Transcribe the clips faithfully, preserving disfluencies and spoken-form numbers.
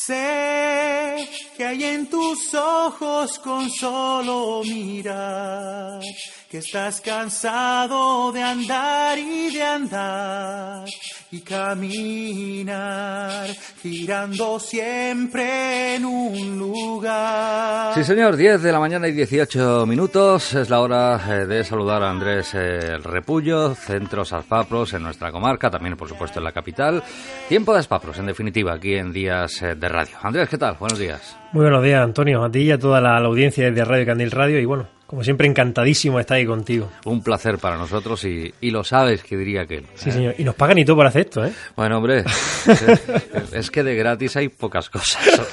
Sé que hay en tus ojos con solo mirar, que estás cansado de andar y de andar y caminar, girando siempre en un lugar. Sí, señor, diez de la mañana y dieciocho minutos. Es la hora eh, de saludar a Andrés eh, Repullo, Centros Aspapros en nuestra comarca, también, por supuesto, en la capital. Tiempo de Aspapros, en definitiva, aquí en Días eh, de Radio. Andrés, ¿qué tal? Buenos días. Muy buenos días, Antonio, a ti y a toda la, la audiencia de Radio Candil Radio. Y bueno, como siempre, encantadísimo estar ahí contigo. Un placer para nosotros y, y lo sabes, que diría que... Sí, ¿eh? Señor, y nos pagan y todo por hacer esto, ¿eh? Bueno, hombre, es, es que de gratis hay pocas cosas.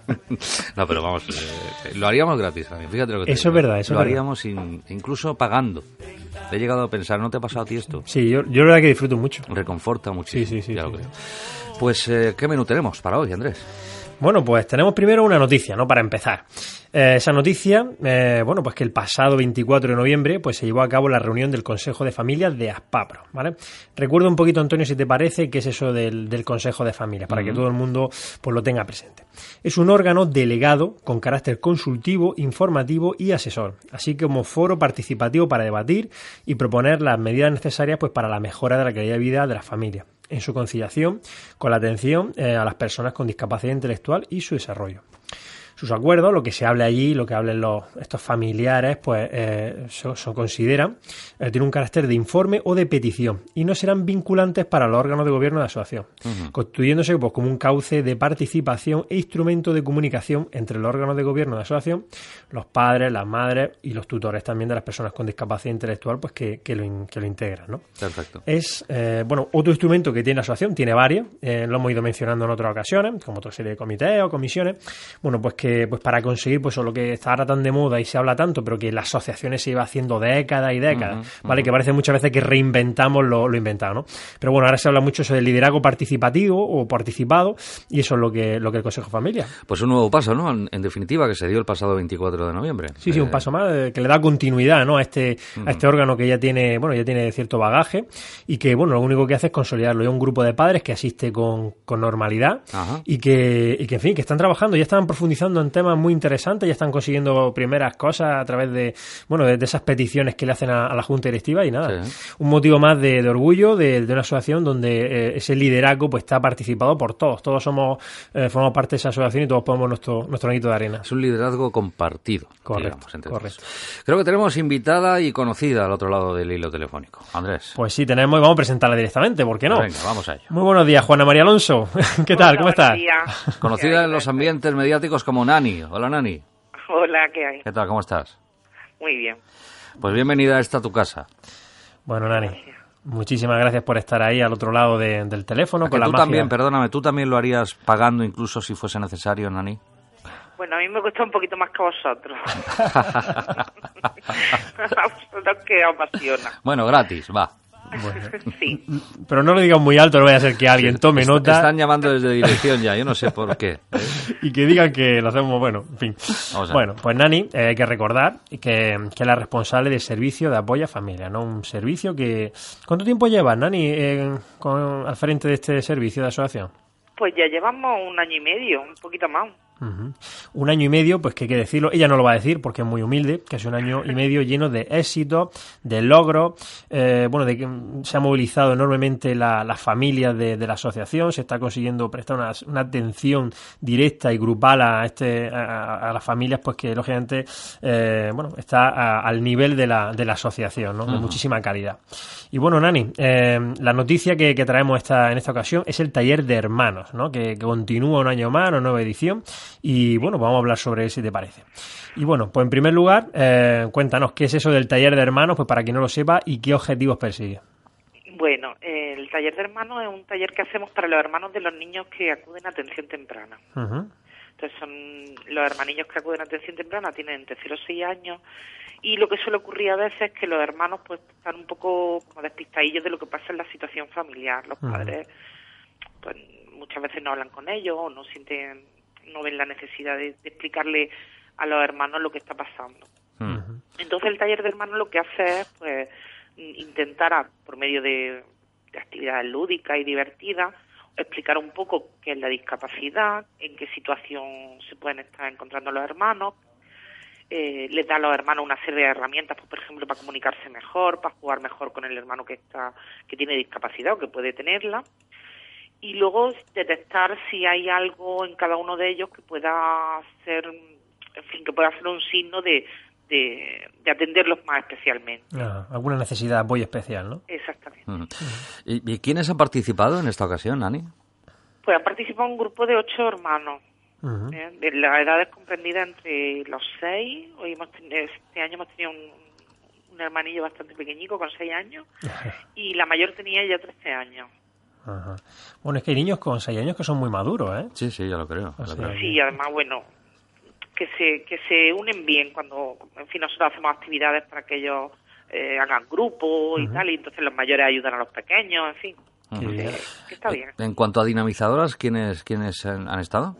No, pero vamos, eh, lo haríamos gratis también, fíjate lo que te Eso digo. es verdad, eso Lo es verdad. haríamos in, incluso pagando. He llegado a pensar, ¿no te ha pasado a ti esto? Sí, yo, yo la verdad que disfruto mucho. Reconforta muchísimo. Sí, sí, sí. Ya sí, lo sí. creo. Pues, eh, ¿qué menú tenemos para hoy, Andrés? Bueno, pues tenemos primero una noticia, ¿no? Para empezar. Eh, esa noticia, eh, bueno, pues que el pasado veinticuatro de noviembre pues se llevó a cabo la reunión del Consejo de Familias de Aspapro, ¿vale? Recuerda un poquito, Antonio, si te parece, qué es eso del, del Consejo de Familias, para uh-huh. que todo el mundo pues lo tenga presente. Es un órgano delegado con carácter consultivo, informativo y asesor, así como foro participativo para debatir y proponer las medidas necesarias pues para la mejora de la calidad de vida de las familias, en su conciliación con la atención eh, a las personas con discapacidad intelectual y su desarrollo. Sus acuerdos, lo que se hable allí, lo que hablen los, estos familiares, pues eh, se, se consideran, eh, tiene un carácter de informe o de petición y no serán vinculantes para los órganos de gobierno de la asociación, uh-huh. constituyéndose pues, como un cauce de participación e instrumento de comunicación entre los órganos de gobierno de la asociación, los padres, las madres y los tutores también de las personas con discapacidad intelectual pues que, que, lo, in, que lo integran, ¿no? Perfecto. Es, eh, bueno, otro instrumento que tiene la asociación, tiene varios, eh, lo hemos ido mencionando en otras ocasiones, como otra serie de comités o comisiones, bueno, pues que pues para conseguir pues lo que está ahora tan de moda y se habla tanto, pero que las asociaciones se iba haciendo décadas y décadas, uh-huh, ¿vale? Uh-huh. Que parece muchas veces que reinventamos lo, lo inventado, ¿no? Pero bueno, ahora se habla mucho eso del liderazgo participativo o participado y eso es lo que lo que el Consejo de Familia. Pues un nuevo paso, ¿no? En, en definitiva, que se dio el pasado veinticuatro de noviembre. Sí, sí, eh... un paso más eh, que le da continuidad, ¿no? A este uh-huh. a este órgano que ya tiene, bueno, ya tiene cierto bagaje y que, bueno, lo único que hace es consolidarlo. Es un grupo de padres que asiste con, con normalidad uh-huh. y que, y que, en fin, que están trabajando, ya están profundizando en temas muy interesantes, ya están consiguiendo primeras cosas a través de, bueno, de, de esas peticiones que le hacen a, a la Junta Directiva y nada, sí. Un motivo más de, de orgullo de, de una asociación donde eh, ese liderazgo pues está participado por todos, todos somos, eh, formamos parte de esa asociación y todos ponemos nuestro, nuestro granito de arena. Es un liderazgo compartido. Correcto, digamos, entre correcto. Todos. Creo que tenemos invitada y conocida al otro lado del hilo telefónico. Andrés. Pues sí, tenemos y vamos a presentarla directamente, ¿por qué no? Venga, vamos a ello. Muy buenos días, Juana María Alonso. ¿Qué tal? Hola, ¿Cómo estás? Días. Conocida en los ambientes mediáticos como Nani. Hola, Nani. Hola, ¿qué hay? ¿Qué tal? ¿Cómo estás? Muy bien. Pues bienvenida a esta tu casa. Bueno, Nani, gracias. Muchísimas gracias por estar ahí al otro lado de, del teléfono. ¿A con que la tú magia? también, perdóname, tú también lo harías pagando incluso si fuese necesario, Nani? Bueno, a mí me cuesta un poquito más que a vosotros. A vosotros que os apasiona. Bueno, gratis, va. Bueno, sí. Pero no lo digas muy alto, no vaya a ser que alguien tome Est- nota. Están llamando desde dirección ya, yo no sé por qué. ¿eh? Y que digan que lo hacemos, bueno, en fin. Bueno, pues Nani, eh, hay que recordar que, que es la responsable del servicio de apoyo a familia, ¿no? Un servicio que... ¿Cuánto tiempo llevas, Nani, eh, con, al frente de este servicio de asociación? Pues ya llevamos un año y medio, un poquito más. Uh-huh. Un año y medio, pues que hay que decirlo, ella no lo va a decir porque es muy humilde, que es un año y medio lleno de éxitos, de logros, eh, bueno, de que se ha movilizado enormemente la, las familias de, de la asociación, se está consiguiendo prestar una, una atención directa y grupal a este a, a las familias, pues que lógicamente eh, bueno, está a, al nivel de la, de la asociación, ¿no? De uh-huh. muchísima calidad. Y bueno, Nani, eh, la noticia que, que traemos esta, en esta ocasión es el taller de hermanos, ¿no? Que, que continúa un año más, una nueva edición. Y bueno, vamos a hablar sobre eso si te parece. Y bueno, pues en primer lugar, eh, cuéntanos qué es eso del taller de hermanos, pues para quien no lo sepa, y qué objetivos persigue. Bueno, eh, el taller de hermanos es un taller que hacemos para los hermanos de los niños que acuden a atención temprana. Uh-huh. Entonces son los hermanillos que acuden a atención temprana, tienen entre cero a seis años, y lo que suele ocurrir a veces es que los hermanos pues están un poco como despistadillos de lo que pasa en la situación familiar. Los uh-huh. padres pues muchas veces no hablan con ellos o no sienten... no ven la necesidad de, de explicarle a los hermanos lo que está pasando. Uh-huh. Entonces el taller de hermanos lo que hace es pues intentar, a, por medio de, de actividades lúdicas y divertidas, explicar un poco qué es la discapacidad, en qué situación se pueden estar encontrando los hermanos. Eh, les da a los hermanos una serie de herramientas, pues, por ejemplo, para comunicarse mejor, para jugar mejor con el hermano que está que tiene discapacidad o que puede tenerla. Y luego detectar si hay algo en cada uno de ellos que pueda ser, en fin, que pueda ser un signo de, de, de atenderlos más especialmente. Ah, alguna necesidad muy especial, ¿no? Exactamente. Uh-huh. ¿Y, ¿Y quiénes han participado en esta ocasión, Nani? Pues ha participado un grupo de ocho hermanos. Uh-huh. ¿eh? De la edad es comprendida entre los seis. Hoy hemos tenido, este año hemos tenido un, un hermanillo bastante pequeñico con seis años y la mayor tenía ya trece años. Ajá. Bueno, es que hay niños con seis años que son muy maduros, ¿eh? Sí, sí, ya lo creo. O lo sea, creo. Sí, además, bueno, que se que se unen bien cuando, en fin, nosotros hacemos actividades para que ellos eh, hagan grupos y Uh-huh. tal, y entonces los mayores ayudan a los pequeños, en fin, Qué que, bien. que está bien. En cuanto a dinamizadoras, ¿quiénes, quiénes han, han estado?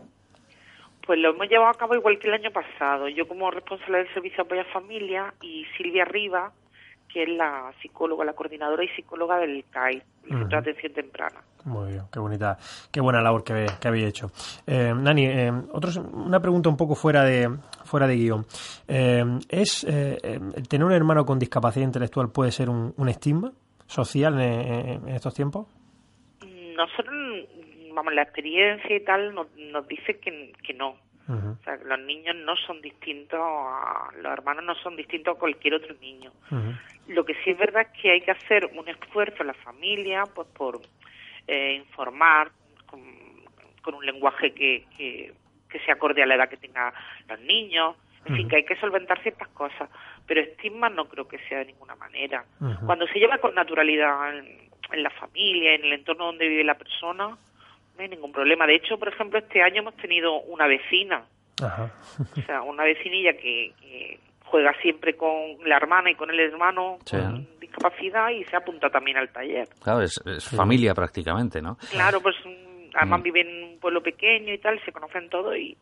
Pues lo hemos llevado a cabo igual que el año pasado. Yo como responsable del Servicio de Apoyo a Familia y Silvia Rivas, que es la psicóloga, la coordinadora y psicóloga del C A I, el Centro de Atención Temprana. Muy bien, qué bonita, qué buena labor que, que habéis hecho. Eh, Nani, eh, otros, una pregunta un poco fuera de fuera de guión. Eh, ¿Es eh, el tener un hermano con discapacidad intelectual puede ser un, un estigma social en, en, en estos tiempos? Nosotros, vamos, la experiencia y tal nos, nos dice que, que no. Uh-huh. O sea, que los niños no son distintos, a, los hermanos no son distintos a cualquier otro niño. Uh-huh. Lo que sí es verdad es que hay que hacer un esfuerzo en la familia, pues por eh, informar con, con un lenguaje que, que, que se acorde a la edad que tengan los niños. En uh-huh. fin, que hay que solventar ciertas cosas, pero estigma no creo que sea de ninguna manera. Uh-huh. Cuando se lleva con naturalidad en, en la familia, en el entorno donde vive la persona, no hay ningún problema. De hecho, por ejemplo, este año hemos tenido una vecina, Ajá. o sea, una vecinilla que, que juega siempre con la hermana y con el hermano sí. con discapacidad y se apunta también al taller. Claro, es, es sí. familia prácticamente, ¿no? Claro, pues además mm. viven en un pueblo pequeño y tal, se conocen todos y,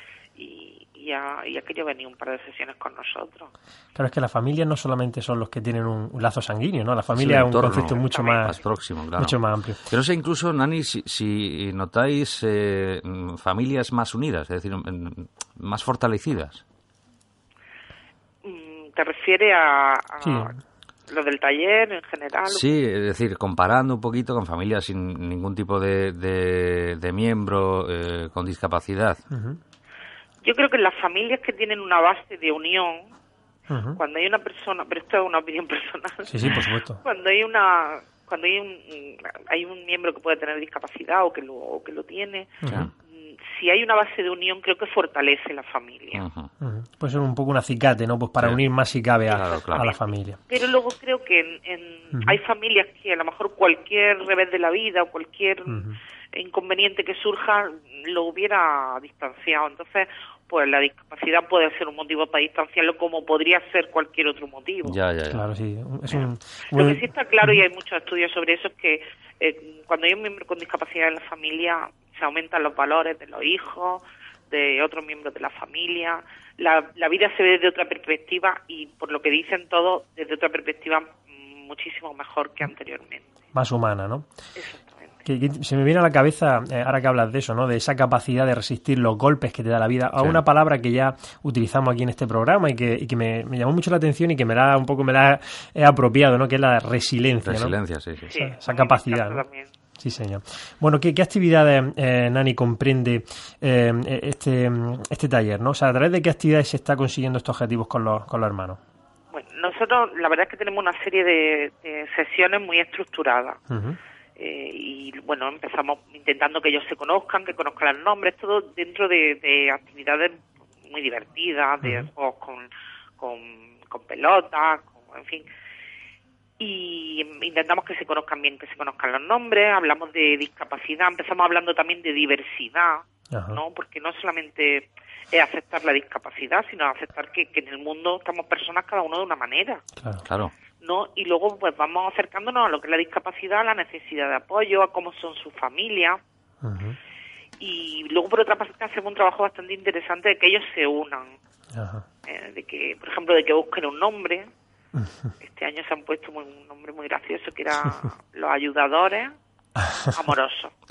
y, y, ha, y ha querido venir un par de sesiones con nosotros. Claro, es que las familias no solamente son los que tienen un, un lazo sanguíneo, ¿no? La familia es un concepto mucho más, más próximo, claro. mucho más amplio. Pero sé incluso, Nani, si, si notáis eh, familias más unidas, es decir, más fortalecidas. ¿Te refieres a, a sí. lo del taller en general? Sí, es decir, comparando un poquito con familias sin ningún tipo de, de, de miembro eh, con discapacidad. Uh-huh. Yo creo que las familias que tienen una base de unión, uh-huh. cuando hay una persona, pero esto es una opinión personal. Sí, sí, por supuesto. Cuando hay una, cuando hay un, hay un miembro que puede tener discapacidad o que lo, o que lo tiene, uh-huh. si hay una base de unión, creo que fortalece la familia. Uh-huh. Uh-huh. Puede ser un poco un acicate, ¿no? Pues para sí. unir más si cabe a, claro, claro. a la familia. Pero luego creo que en, en uh-huh. hay familias que a lo mejor cualquier revés de la vida o cualquier uh-huh. inconveniente que surja lo hubiera distanciado. Entonces, pues la discapacidad puede ser un motivo para distanciarlo como podría ser cualquier otro motivo. Ya, ya, ya. Claro, sí. Es un... Lo que sí está claro, y hay muchos estudios sobre eso, es que eh, cuando hay un miembro con discapacidad en la familia, se aumentan los valores de los hijos, de otros miembros de la familia. La, la vida se ve desde otra perspectiva y, por lo que dicen todos, desde otra perspectiva muchísimo mejor que anteriormente. Más humana, ¿no? Exactamente. Que, que se me viene a la cabeza, eh, ahora que hablas de eso, ¿no? De esa capacidad de resistir los golpes que te da la vida, a sí. una palabra que ya utilizamos aquí en este programa y que, y que me, me llamó mucho la atención y que me la un poco me la he apropiado, ¿no? Que es la resiliencia, resiliencia, ¿no? sí, sí. sí Esa, esa capacidad, ¿no? También. Sí, señor. Bueno, ¿qué, qué actividades, eh, Nani, comprende eh, este, este taller, ¿no? O sea, ¿a través de qué actividades se está consiguiendo estos objetivos con los, con los hermanos? Bueno, nosotros la verdad es que tenemos una serie de, de sesiones muy estructuradas. Uh-huh. Eh, y bueno, empezamos intentando que ellos se conozcan, que conozcan los nombres, todo dentro de, de actividades muy divertidas, de uh-huh. juegos con, con, con pelotas, con, en fin. Y intentamos que se conozcan bien, que se conozcan los nombres, hablamos de discapacidad, empezamos hablando también de diversidad, uh-huh. ¿no? Porque no solamente es aceptar la discapacidad, sino aceptar que, que en el mundo estamos personas cada uno de una manera. Claro, claro. ¿No? Y luego pues vamos acercándonos a lo que es la discapacidad, a la necesidad de apoyo, a cómo son sus familias. Uh-huh. Y luego por otra parte hacemos un trabajo bastante interesante de que ellos se unan. Uh-huh. Eh, de que, por ejemplo, de que busquen un nombre. Uh-huh. Este año se han puesto muy, un nombre muy gracioso que era los ayudadores amorosos.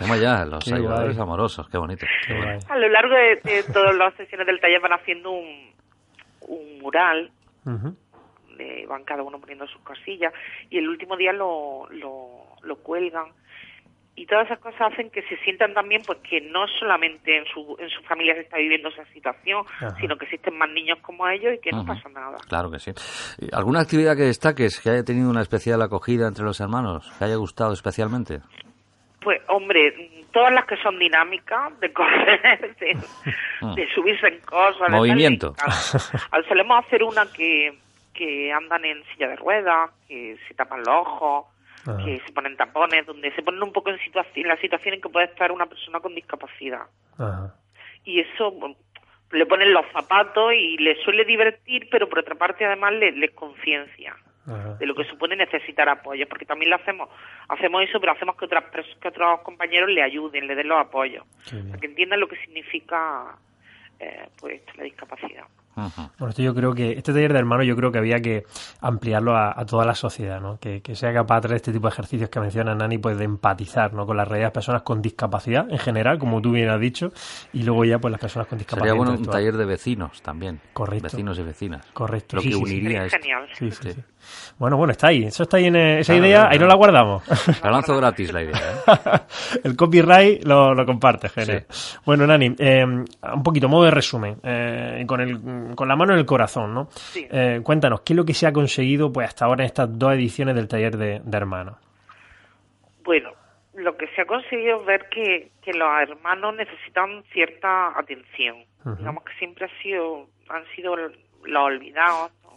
Toma ya, los Qué ayudadores guay. amorosos, qué bonito. Qué guay. A lo largo de, de todas las sesiones del taller van haciendo un, un mural, Ujú. de, van cada uno poniendo sus cosillas, y el último día lo, lo, lo cuelgan. Y todas esas cosas hacen que se sientan también, pues que no solamente en su, en su familia se está viviendo esa situación, Ajá. sino que existen más niños como ellos y que no Ujú. pasa nada. Claro que sí. ¿Y ¿Alguna actividad que destaques, que haya tenido una especial acogida entre los hermanos, que haya gustado especialmente? Pues, hombre, todas las que son dinámicas, de correr, de, de subirse en cosas... de Movimiento. tal, Al- Solemos hacer una que, que andan en silla de ruedas, que se tapan los ojos, Ajá. que se ponen tapones, donde se ponen un poco en, situación, en la situación en que puede estar una persona con discapacidad. Ajá. Y eso, bueno, le ponen los zapatos y les suele divertir, pero por otra parte además les, les conciencia Ajá. de lo que supone necesitar apoyo, porque también lo hacemos, hacemos eso, pero hacemos que otras pers- que otros compañeros le ayuden, le den los apoyos, Qué bien. para que entiendan lo que significa eh, pues la discapacidad. Ujú. Bueno, esto yo creo que, este taller de hermanos yo creo que había que ampliarlo a, a toda la sociedad, ¿no? Que, que sea capaz de traer este tipo de ejercicios que menciona Nani, pues de empatizar, ¿no? Con las realidades de personas con discapacidad en general, como tú bien has dicho, y luego ya pues las personas con discapacidad Sería bueno un intelectual. taller de vecinos también. Correcto. Vecinos y vecinas. Correcto. Lo Sí, que sí, sí. uniría Sería esto. genial. Sí, sí, Sí. sí. Bueno, bueno, está ahí. Eso está ahí en eh, esa Claro, idea, claro, ahí no claro. la guardamos. La lanzo gratis la idea, ¿eh? El copyright lo, lo comparte, Gene. Bueno, Nani, eh, un poquito, modo de resumen, eh, con, el, con la mano en el corazón, ¿no? Sí. Eh, cuéntanos, ¿qué es lo que se ha conseguido pues hasta ahora en estas dos ediciones del taller de, de hermanos? Bueno, lo que se ha conseguido es ver que, que los hermanos necesitan cierta atención. Ujú. Digamos que siempre ha sido, han sido los olvidados, ¿no?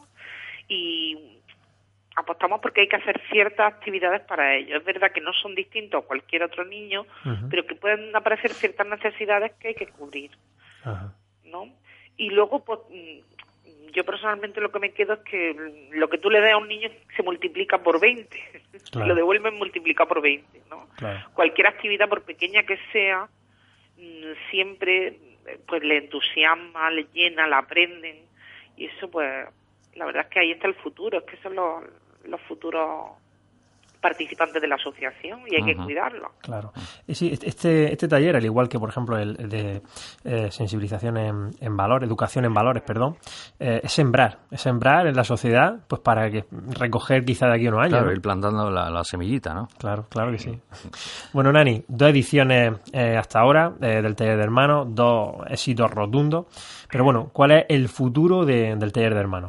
Y apostamos porque hay que hacer ciertas actividades para ellos. Es verdad que no son distintos a cualquier otro niño, Ujú. pero que pueden aparecer ciertas necesidades que hay que cubrir, Ajá. ¿no? Y luego, pues, mm, yo personalmente lo que me quedo es que lo que tú le des a un niño se multiplica por veinte. Claro. Lo devuelven multiplicado por veinte, ¿no? Claro. Cualquier actividad, por pequeña que sea, mm, siempre eh, pues le entusiasma, le llena, la aprenden. Y eso, pues, la verdad es que ahí está el futuro, es que son los, los futuros participantes de la asociación y hay que Ujú. cuidarlos. Claro. Y sí, este, este taller, al igual que, por ejemplo, el, el de eh, sensibilización en, en valores, educación en valores, perdón, eh, es sembrar, es sembrar en la sociedad, pues para que recoger quizá de aquí a unos años. Claro, ¿no? ir plantando la, la semillita, ¿no? Claro, claro que sí. Bueno, Nani, dos ediciones eh, hasta ahora eh, del taller de hermanos, dos éxitos rotundos. Pero bueno, ¿cuál es el futuro de- del taller de hermanos?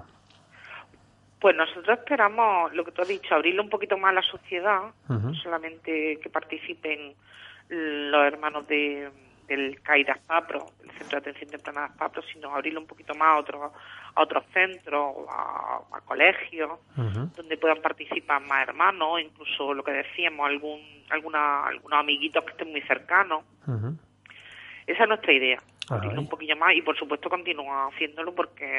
Pues nosotros esperamos, lo que tú has dicho, abrirlo un poquito más a la sociedad, Ujú. no solamente que participen los hermanos de, del C A I de Aspapro, el Centro de Atención Temprana de Aspapro, sino abrirlo un poquito más a otros a otros centros, a, a colegios, Ujú. donde puedan participar más hermanos, incluso lo que decíamos, algún alguna, algunos amiguitos que estén muy cercanos. Ujú. Esa es nuestra idea, Ajá. abrirlo un poquillo más y por supuesto continuar haciéndolo porque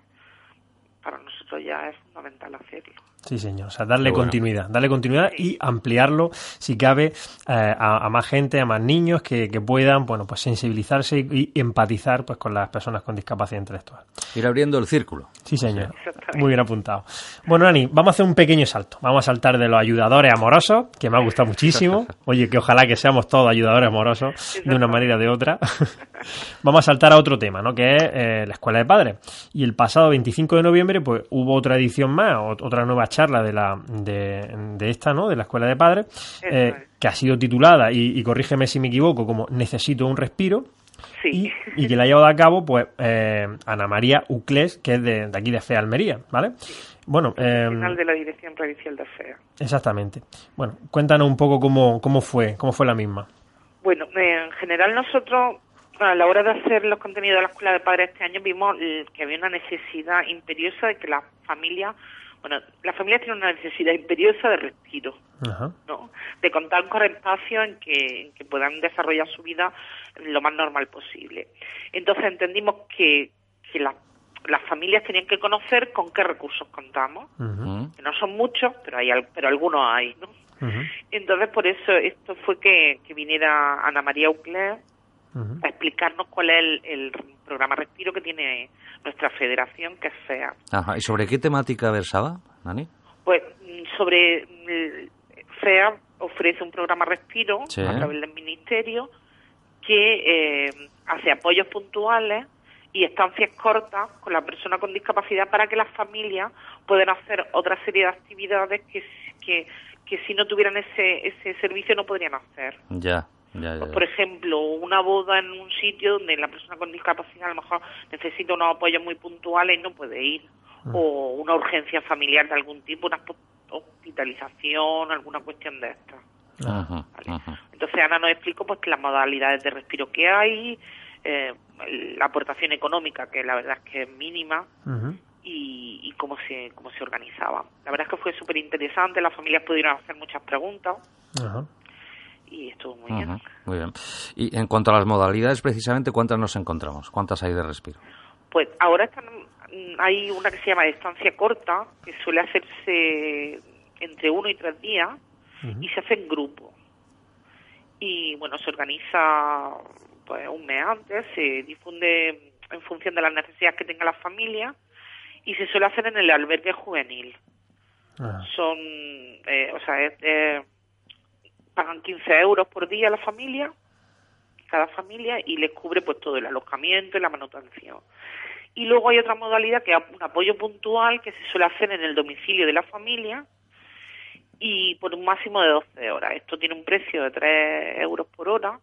para nosotros ya es fundamental hacerlo. Sí, señor. O sea, darle Qué bueno. continuidad. Darle continuidad Sí. y ampliarlo, si cabe, eh, a, a más gente, a más niños que, que puedan, bueno, pues sensibilizarse y, y empatizar pues con las personas con discapacidad intelectual. Ir abriendo el círculo. Sí, señor. Exactamente. Muy bien apuntado. Bueno, Nani, vamos a hacer un pequeño salto. Vamos a saltar de los ayudadores amorosos, que me ha gustado muchísimo. Oye, que ojalá que seamos todos ayudadores amorosos de una manera o de otra. Vamos a saltar a otro tema, ¿no? Que es eh, la escuela de padres. Y el pasado veinticinco de noviembre, pues hubo otra edición más, ot- otra nueva charla de la de, de esta, ¿no? De la escuela de padres, Eso eh, es. que ha sido titulada, y, y corrígeme si me equivoco, como Necesito un respiro. Sí. Y, y que la ha llevado a cabo, pues, eh, Ana María Uclés, que es de, de aquí de F E A Almería, ¿vale? Bueno, eh, Final de la Dirección Provincial de F E A. exactamente. Bueno, cuéntanos un poco cómo, cómo fue, cómo fue la misma. Bueno, eh, en general nosotros a la hora de hacer los contenidos de la Escuela de Padres este año vimos eh, que había una necesidad imperiosa de que las familias, bueno, las familias tienen una necesidad imperiosa de respiro, Ajá. ¿no? De contar con espacios en que, en que puedan desarrollar su vida lo más normal posible. Entonces entendimos que, que la- las familias tenían que conocer con qué recursos contamos, Ujú. ¿Mm? que no son muchos, pero hay al- pero algunos hay, ¿no? Ujú. Entonces por eso esto fue que, que viniera Ana María Uclés Ujú. a explicarnos cuál es el, el programa Respiro que tiene nuestra federación, que es F E A. Ajá. ¿Y sobre qué temática versaba, Nani? Pues mm, sobre mm, FEA ofrece un programa Respiro sí. a través del Ministerio que eh, hace apoyos puntuales y estancias cortas con la persona con discapacidad para que las familias puedan hacer otra serie de actividades que, que, que si no tuvieran ese, ese servicio no podrían hacer. Ya. Ya, ya, ya. Pues, por ejemplo, una boda en un sitio donde la persona con discapacidad a lo mejor necesita unos apoyos muy puntuales y no puede ir, uh-huh. o una urgencia familiar de algún tipo, una hospitalización, alguna cuestión de estas. Uh-huh. ¿Vale? Uh-huh. Entonces Ana nos explicó pues que las modalidades de respiro que hay, eh, la aportación económica, que la verdad es que es mínima, uh-huh. y, y cómo se cómo se organizaba. La verdad es que fue súper interesante, las familias pudieron hacer muchas preguntas. Uh-huh. Y estuvo muy uh-huh, bien. Muy bien. Y en cuanto a las modalidades, precisamente, ¿cuántas nos encontramos? ¿Cuántas hay de respiro? Pues ahora están, hay una que se llama estancia corta, que suele hacerse entre uno y tres días, uh-huh. y se hace en grupo. Y bueno, se organiza pues un mes antes, se difunde en función de las necesidades que tenga la familia, y se suele hacer en el albergue juvenil. Uh-huh. Son, eh, o sea, es... Eh, pagan quince euros por día a la familia, cada familia, y les cubre pues todo el alojamiento y la manutención. Y luego hay otra modalidad que es un apoyo puntual que se suele hacer en el domicilio de la familia y por un máximo de doce horas. Esto tiene un precio de tres euros por hora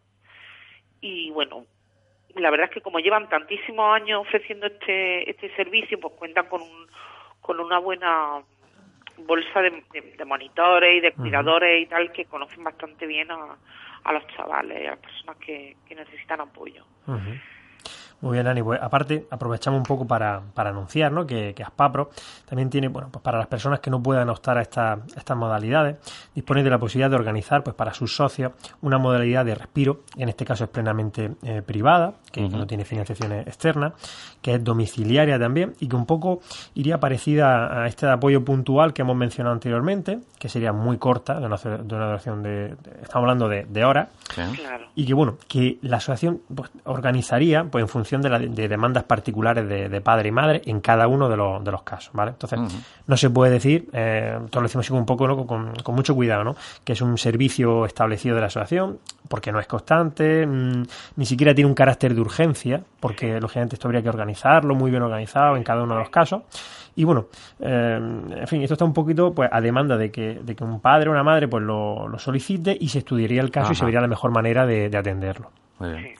y bueno, la verdad es que como llevan tantísimos años ofreciendo este este servicio, pues cuentan con un, con una buena bolsa de, de, de monitores y de cuidadores uh-huh. y tal, que conocen bastante bien a, a los chavales y a las personas que, que necesitan apoyo. Uh-huh. Muy bien, Ani. Pues aparte, aprovechamos un poco para, para anunciar, ¿no?, que, que Aspapro también tiene, bueno, pues para las personas que no puedan optar a esta, estas modalidades, dispone de la posibilidad de organizar, pues para sus socios, una modalidad de respiro, en este caso es plenamente eh, privada, que, uh-huh. que no tiene financiaciones externas, que es domiciliaria también, y que un poco iría parecida a este apoyo puntual que hemos mencionado anteriormente, que sería muy corta, de una, de una duración de, de, estamos hablando de, de horas, sí. claro. y que, bueno, que la asociación pues, organizaría, pues en función de, la, de demandas particulares de, de padre y madre en cada uno de los, de los casos, ¿vale? Entonces, uh-huh. no se puede decir, eh, todos lo decimos así un poco, ¿no?, con, con mucho cuidado, ¿no?, que es un servicio establecido de la asociación, porque no es constante, mmm, ni siquiera tiene un carácter de urgencia, porque lógicamente esto habría que organizarlo, muy bien organizado en cada uno de los casos. Y bueno, eh, en fin, esto está un poquito pues a demanda de que, de que un padre o una madre pues lo, lo solicite y se estudiaría el caso Ajá. y se vería la mejor manera de, de atenderlo. Muy bien.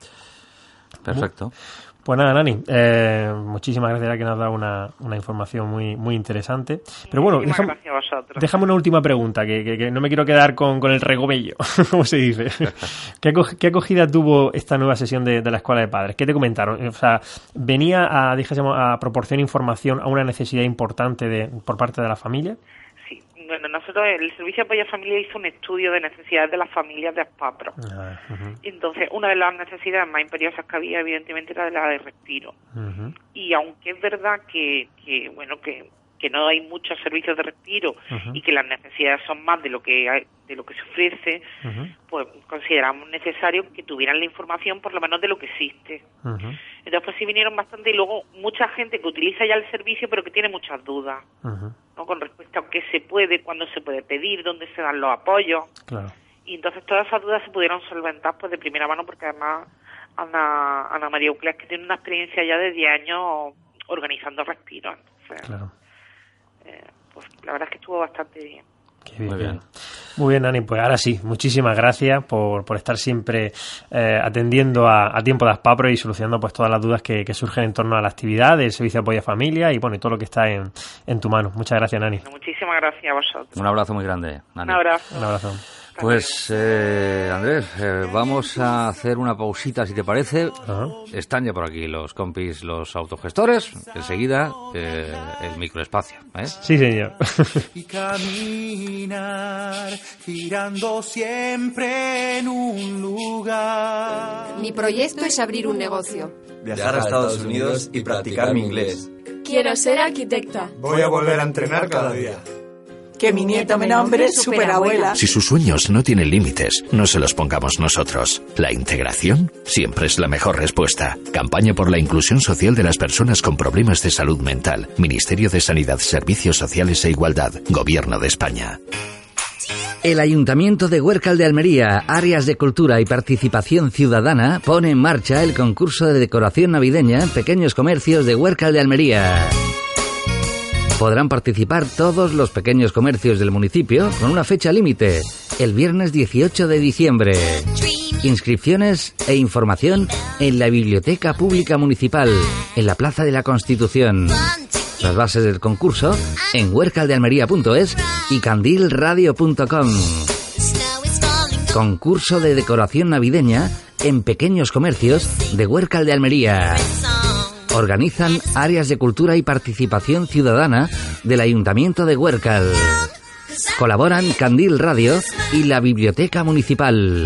Perfecto. Pues nada, Nani, eh, muchísimas gracias, que nos has dado una, una información muy muy interesante. Pero bueno, déjame, déjame una última pregunta, que, que, que no me quiero quedar con, con el regomello, como se dice. ¿Qué, ¿Qué acogida tuvo esta nueva sesión de, de la Escuela de Padres? ¿Qué te comentaron? O sea, ¿venía a, dijésemos, a proporcionar información a una necesidad importante de, por parte de la familia? Sí. Bueno, nosotros, el Servicio de Apoyo a Familia hizo un estudio de necesidades de las familias de Aspapro. Ah, uh-huh. Entonces, una de las necesidades más imperiosas que había, evidentemente, era de la de respiro. Uh-huh. Y aunque es verdad que, que bueno, que, que no hay muchos servicios de respiro uh-huh. y que las necesidades son más de lo que hay, de lo que se ofrece, uh-huh. pues consideramos necesario que tuvieran la información por lo menos de lo que existe. Uh-huh. Entonces, pues sí vinieron bastante, y luego mucha gente que utiliza ya el servicio pero que tiene muchas dudas, uh-huh. ¿no?, con respecto a qué se puede, cuándo se puede pedir, dónde se dan los apoyos. Claro. Y entonces todas esas dudas se pudieron solventar pues de primera mano, porque además Ana, Ana María Euclés, que tiene una experiencia ya de diez años organizando respiros. Entonces, claro. eh, pues la verdad es que estuvo bastante bien. Qué bien. Muy bien. Muy bien, Nani, pues ahora sí, muchísimas gracias por, por estar siempre eh, atendiendo a, a tiempo de Aspapro y solucionando pues todas las dudas que, que surgen en torno a la actividad del Servicio de Apoyo a Familia y bueno, y todo lo que está en, en tu mano. Muchas gracias, Nani. Bueno, muchísimas gracias a vosotros. Un abrazo muy grande, Nani. Un abrazo. Un abrazo. Pues, eh, Andrés, eh, vamos a hacer una pausita, si te parece. Uh-huh. Están ya por aquí los compis, los autogestores. Enseguida, eh, el microespacio, ¿eh? Sí, señor. Y caminar, girando siempre en un lugar. Mi proyecto es abrir un negocio. Viajar a Estados Unidos y practicar mi inglés. Quiero ser arquitecta. Voy a volver a entrenar cada día. Que mi nieto me nombre superabuela. Si sus sueños no tienen límites, no se los pongamos nosotros. La integración siempre es la mejor respuesta. Campaña por la inclusión social de las personas con problemas de salud mental. Ministerio de Sanidad, Servicios Sociales e Igualdad. Gobierno de España. El Ayuntamiento de Huércal de Almería, Áreas de Cultura y Participación Ciudadana, pone en marcha el concurso de decoración navideña en pequeños comercios de Huércal de Almería. Podrán participar todos los pequeños comercios del municipio con una fecha límite, el viernes dieciocho de diciembre. Inscripciones e información en la Biblioteca Pública Municipal, en la Plaza de la Constitución. Las bases del concurso en huércaldealmería punto es y candilradio punto com. Concurso de decoración navideña en pequeños comercios de Huércal de Almería. Organizan Áreas de Cultura y Participación Ciudadana del Ayuntamiento de Huércal. Colaboran Candil Radio y la Biblioteca Municipal.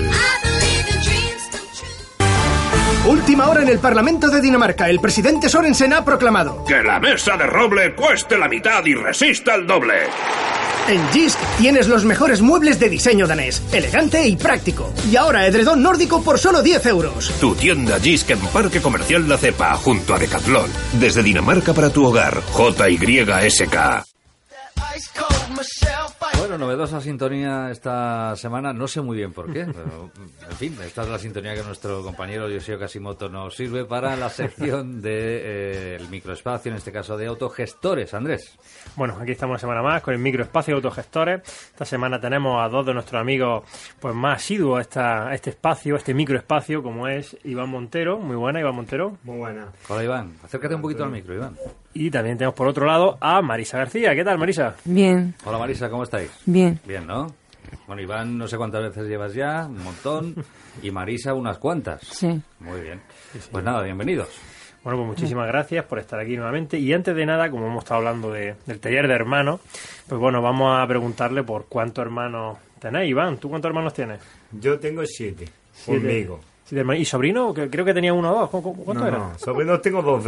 Última hora en el Parlamento de Dinamarca. El presidente Sorensen ha proclamado que la mesa de roble cueste la mitad y resista el doble. En Jysk tienes los mejores muebles de diseño danés, elegante y práctico. Y ahora edredón nórdico por solo diez euros. Tu tienda Jysk en Parque Comercial La Cepa, junto a Decathlon. Desde Dinamarca para tu hogar, J Y S K. Bueno, novedosa sintonía esta semana, no sé muy bien por qué, pero en fin, esta es la sintonía que nuestro compañero Yoshio Kashimoto nos sirve para la sección del de, eh, microespacio, en este caso de autogestores. Andrés. Bueno, aquí estamos una semana más con el microespacio de autogestores. Esta semana tenemos a dos de nuestros amigos pues más asiduos a, esta, a este espacio, a este microespacio, como es Iván Montero. Muy buena, Iván Montero. Muy buena. Hola, Iván. Acércate un poquito al micro, Iván. Y también tenemos por otro lado a Marisa García. ¿Qué tal, Marisa? Bien. Hola, Marisa, ¿cómo estáis? Bien. Bien, ¿no? Bueno, Iván, no sé cuántas veces llevas ya, un montón, y Marisa unas cuantas. Sí. Muy bien. Sí, sí. Pues nada, bienvenidos. Bueno, pues muchísimas gracias por estar aquí nuevamente. Y antes de nada, como hemos estado hablando de, del taller de hermanos, pues bueno, vamos a preguntarle por cuántos hermanos tenéis. Iván, ¿tú cuántos hermanos tienes? Yo tengo siete, siete. Conmigo. ¿Y sobrino? Creo que tenía uno o dos. ¿Cuántos no, eran? No, sobrinos tengo doce.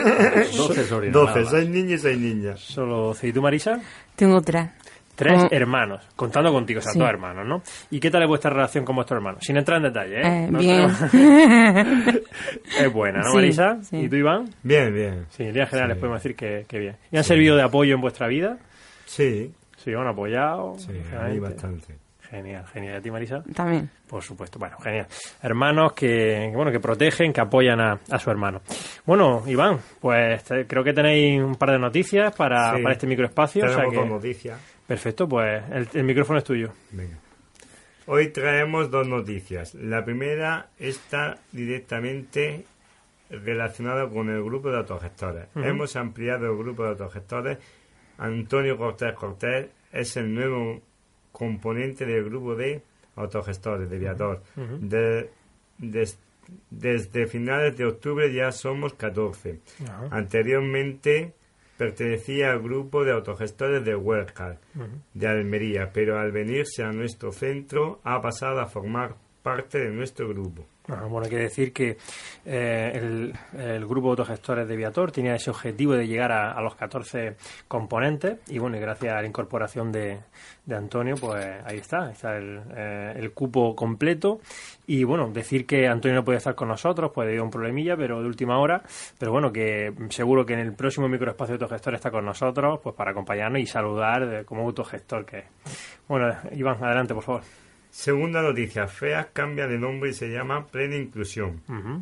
doce sobrinos. doce, seis niños y seis niñas. Solo doce. ¿Y tú, Marisa? Tengo tres. Tres ¿Cómo? Hermanos, contando contigo, o sea, sí. Dos hermanos, ¿no? ¿Y qué tal es vuestra relación con vuestros hermanos? Sin entrar en detalle, ¿eh? eh no bien. Tenemos... es buena, ¿no, sí, Marisa? Sí. ¿Y tú, Iván? Bien, bien. Sí, en líneas generales sí. Podemos decir que, que bien. ¿Y han sí. servido de apoyo en vuestra vida? Sí. Sí, han apoyado. Sí, a mí bastante. Genial, genial. ¿A ti, Marisa? También. Por supuesto. Bueno, genial. Hermanos que, bueno, que protegen, que apoyan a, a su hermano. Bueno, Iván, pues te, creo que tenéis un par de noticias para, sí. para este microespacio. Tenemos o sea que, dos noticias. Perfecto, pues el, el micrófono es tuyo. Venga. Hoy traemos dos noticias. La primera está directamente relacionada con el grupo de autogestores. Uh-huh. Hemos ampliado el grupo de autogestores. Antonio Cortés Cortés es el nuevo componente del grupo de autogestores de Viator. Uh-huh. De, de, desde finales de octubre ya somos catorce. Uh-huh. Anteriormente pertenecía al grupo de autogestores de Huércal, uh-huh. de Almería, pero al venirse a nuestro centro ha pasado a formar parte de nuestro grupo. Ah, bueno, hay que decir que eh, el, el grupo de autogestores de Viator tenía ese objetivo de llegar a, a los catorce componentes y bueno, y gracias a la incorporación de, de Antonio, pues ahí está, ahí está el, eh, el cupo completo. Y bueno, decir que Antonio no puede estar con nosotros, pues debido a un problemilla, pero de última hora, pero bueno, que seguro que en el próximo microespacio de autogestor está con nosotros, pues para acompañarnos y saludar de, como autogestor que es. Bueno, Iván, adelante, por favor. Segunda noticia, FEAC cambia de nombre y se llama Plena Inclusión. Uh-huh.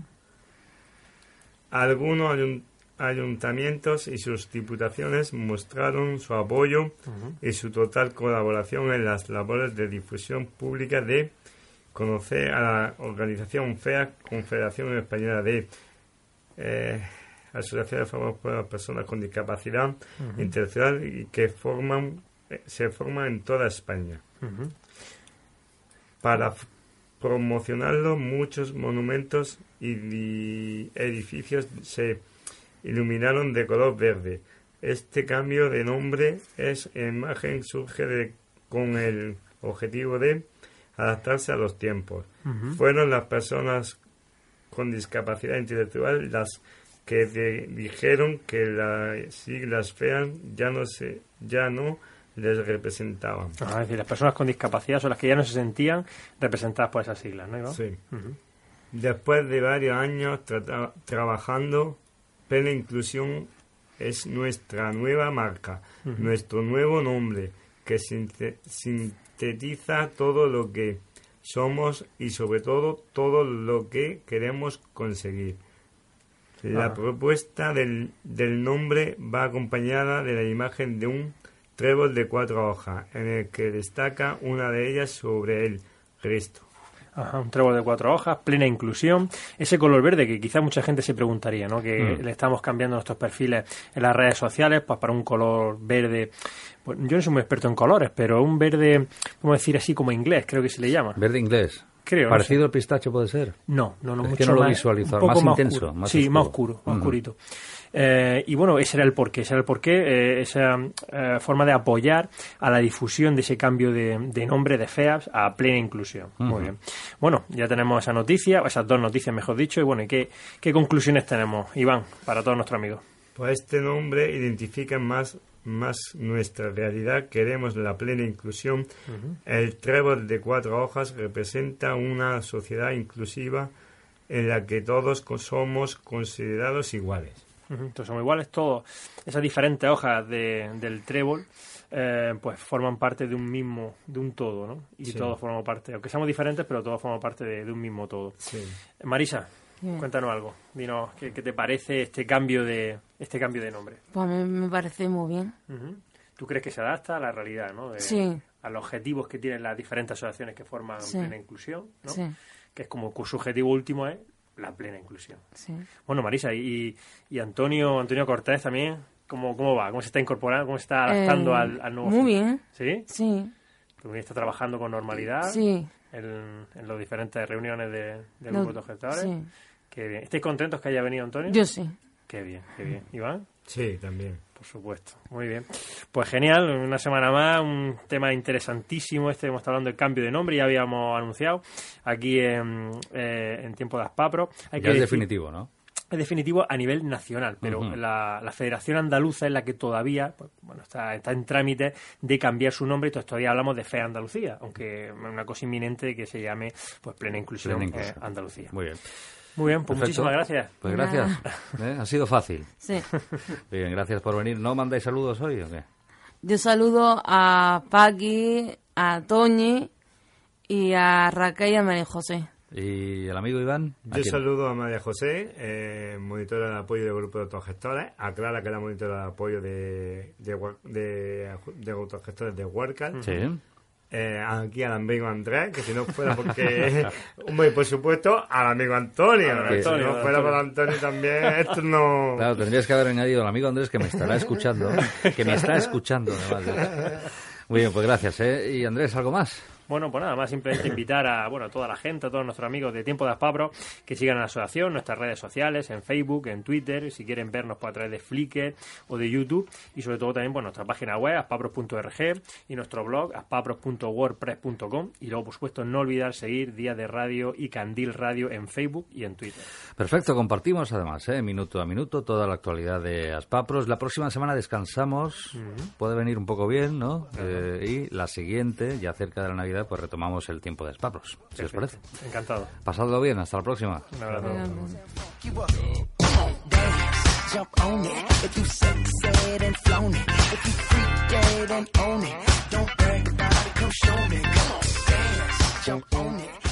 Algunos ayunt- ayuntamientos y sus diputaciones mostraron su apoyo uh-huh. y su total colaboración en las labores de difusión pública de conocer a la organización FEAC, Confederación Española de eh, Asociaciones Formadas por las Personas con Discapacidad uh-huh. Intelectual y que forman eh, se forman en toda España. Uh-huh. Para f- promocionarlo, muchos monumentos y edificios se iluminaron de color verde. Este cambio de nombre es imagen surge de, con el objetivo de adaptarse a los tiempos. Uh-huh. Fueron las personas con discapacidad intelectual las que de, dijeron que las siglas FEAC ya no se ya no les representaban. Ah, es decir, las personas con discapacidad son las que ya no se sentían representadas por esas siglas, ¿no, Iván? Sí. Uh-huh. Después de varios años tra- trabajando, Plena Inclusión es nuestra nueva marca, uh-huh. nuestro nuevo nombre, que sinte- sintetiza todo lo que somos y sobre todo todo lo que queremos conseguir. La ah. propuesta del, del nombre va acompañada de la imagen de un trébol de cuatro hojas, en el que destaca una de ellas sobre el resto. Ajá, un trébol de cuatro hojas, plena inclusión, ese color verde que quizá mucha gente se preguntaría, ¿no? Que mm. le estamos cambiando nuestros perfiles en las redes sociales pues para un color verde. Pues yo no soy muy experto en colores, pero un verde, vamos a decir así como inglés, creo que se le llama. Verde inglés. Creo. ¿Parecido no sé. al pistacho puede ser? No, no, no, es mucho que no lo más, visualizo, un poco más, más intenso, oscuro. más sí, oscuro. más oscuro, más uh-huh. oscurito. Eh, y bueno, ese era el porqué, ese era el porqué, eh, esa eh, forma de apoyar a la difusión de ese cambio de, de nombre de FEAPS a plena inclusión. Uh-huh. Muy bien. Bueno, ya tenemos esa noticia, esas dos noticias mejor dicho, y bueno, ¿y qué, qué conclusiones tenemos, Iván, para todos nuestros amigos? Pues este nombre identifica más más nuestra realidad, queremos la plena inclusión. Uh-huh. El trébol de cuatro hojas representa una sociedad inclusiva en la que todos somos considerados iguales. Uh-huh. Entonces somos iguales todos. Esas diferentes hojas de, del trébol eh, pues forman parte de un mismo, de un todo, ¿no? Y sí. todos formamos parte, aunque seamos diferentes, pero todos formamos parte de, de un mismo todo. Sí. Marisa, Bien. Cuéntanos algo, dinos ¿qué, qué te parece este cambio de este cambio de nombre? Pues a mí me parece muy bien. Uh-huh. ¿Tú crees que se adapta a la realidad, ¿no? De, sí. A los objetivos que tienen las diferentes asociaciones que forman sí. plena inclusión, ¿no? Sí. Que es como su objetivo último es la plena inclusión. Sí. Bueno, Marisa, y, y Antonio Antonio Cortés también, ¿cómo, cómo va? ¿Cómo se está incorporando? ¿Cómo se está adaptando eh, al, al nuevo Muy futuro? bien. ¿Sí? Sí. ¿Tú está trabajando con normalidad? Sí. En, en las diferentes reuniones de, de Lo, grupos de gestores. Sí. Qué bien. ¿Estáis contentos que haya venido Antonio? Yo sí. Qué bien, qué bien. ¿Iván? Sí, también. Por supuesto. Muy bien. Pues genial, una semana más, un tema interesantísimo este, hemos estado hablando del cambio de nombre, ya habíamos anunciado aquí en, eh, en tiempo de Aspapro. Hay ya que es decir, definitivo, ¿no? Es definitivo a nivel nacional, pero uh-huh. la, la Federación Andaluza es la que todavía pues, bueno, está, está en trámite de cambiar su nombre, y entonces todavía hablamos de F E A Andalucía, aunque es una cosa inminente que se llame pues Plena Inclusión, Plena Inclusión. Eh, Andalucía. Muy bien. Muy bien, pues Perfecto. Muchísimas gracias. Pues gracias. ¿Eh? Ha sido fácil. Sí. Bien, gracias por venir. ¿No mandáis saludos hoy o qué? Yo saludo a Paqui, a Toñi y a Raquel y a María José. ¿Y el amigo Iván? Yo quién? Saludo a María José, eh, monitora de apoyo del grupo de autogestores, a Clara, que es la monitora de apoyo de, de, de, de autogestores de Workal. Sí. Eh, aquí al amigo Andrés, que si no fuera porque... Hombre, por supuesto, al amigo Antonio. Que, si no fuera por Antonio también, esto no... Claro, tendrías que haber añadido al amigo Andrés, que me estará escuchando, que me está escuchando, además. Muy bien, pues gracias, ¿eh? Y Andrés, ¿algo más? Bueno, pues nada más, simplemente invitar a bueno a toda la gente, a todos nuestros amigos de Tiempo de Aspapro, que sigan a la asociación, nuestras redes sociales, en Facebook, en Twitter, si quieren vernos pues a través de Flickr o de YouTube, y sobre todo también pues nuestra página web, aspapros punto org, y nuestro blog, aspapros punto wordpress punto com, y luego, por supuesto, no olvidar seguir Día de Radio y Candil Radio en Facebook y en Twitter. Perfecto, compartimos además, ¿eh? minuto a minuto, toda la actualidad de Aspapros. La próxima semana descansamos, uh-huh. puede venir un poco bien, ¿no? Uh-huh. Eh, y la siguiente, ya cerca de la Navidad, pues retomamos el tiempo de Aspapros, si os parece. Encantado. Pasadlo bien, hasta la próxima. Un abrazo. Jump on it.